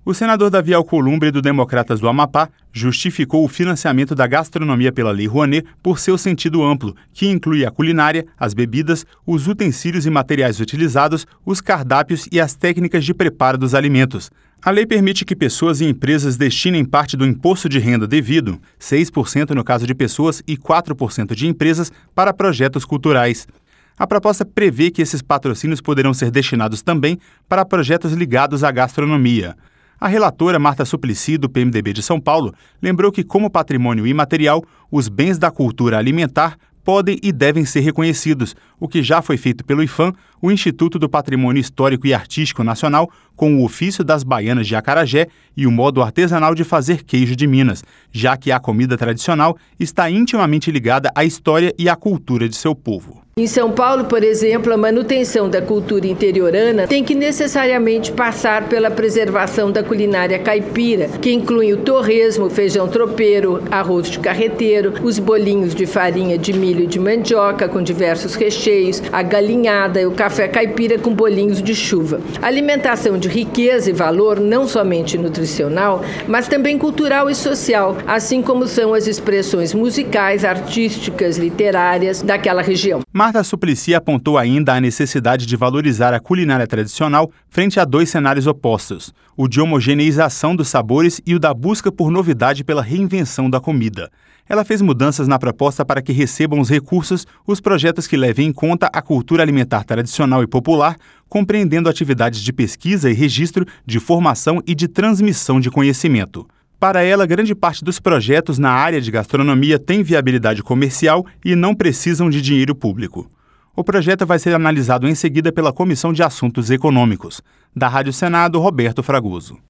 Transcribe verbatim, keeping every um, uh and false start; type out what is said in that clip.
O senador Davi Alcolumbre, do Democratas do Amapá, justificou o financiamento da gastronomia pela Lei Rouanet por seu sentido amplo, que inclui a culinária, as bebidas, os utensílios e materiais utilizados, os cardápios e as técnicas de preparo dos alimentos. A lei permite que pessoas e empresas destinem parte do imposto de renda devido, seis por cento no caso de pessoas e quatro por cento de empresas, para projetos culturais. A proposta prevê que esses patrocínios poderão ser destinados também para projetos ligados à gastronomia. A relatora Marta Suplicy, do P M D B de São Paulo, lembrou que, como patrimônio imaterial, os bens da cultura alimentar podem e devem ser reconhecidos, o que já foi feito pelo IPHAN, o Instituto do Patrimônio Histórico e Artístico Nacional, com o ofício das baianas de acarajé e o modo artesanal de fazer queijo de Minas, já que a comida tradicional está intimamente ligada à história e à cultura de seu povo. Em São Paulo, por exemplo, a manutenção da cultura interiorana tem que necessariamente passar pela preservação da culinária caipira, que inclui o torresmo, o feijão tropeiro, arroz de carreteiro, os bolinhos de farinha de milho e de mandioca com diversos recheios, a galinhada e o café caipira com bolinhos de chuva. Alimentação de riqueza e valor não somente nutricional, mas também cultural e social, assim como são as expressões musicais, artísticas, literárias daquela região. Marta Suplicy apontou ainda a necessidade de valorizar a culinária tradicional frente a dois cenários opostos, o de homogeneização dos sabores e o da busca por novidade pela reinvenção da comida. Ela fez mudanças na proposta para que recebam os recursos os projetos que levem em conta a cultura alimentar tradicional e popular, compreendendo atividades de pesquisa e registro, de formação e de transmissão de conhecimento. Para ela, grande parte dos projetos na área de gastronomia tem viabilidade comercial e não precisam de dinheiro público. O projeto vai ser analisado em seguida pela Comissão de Assuntos Econômicos. Da Rádio Senado, Roberto Fragoso.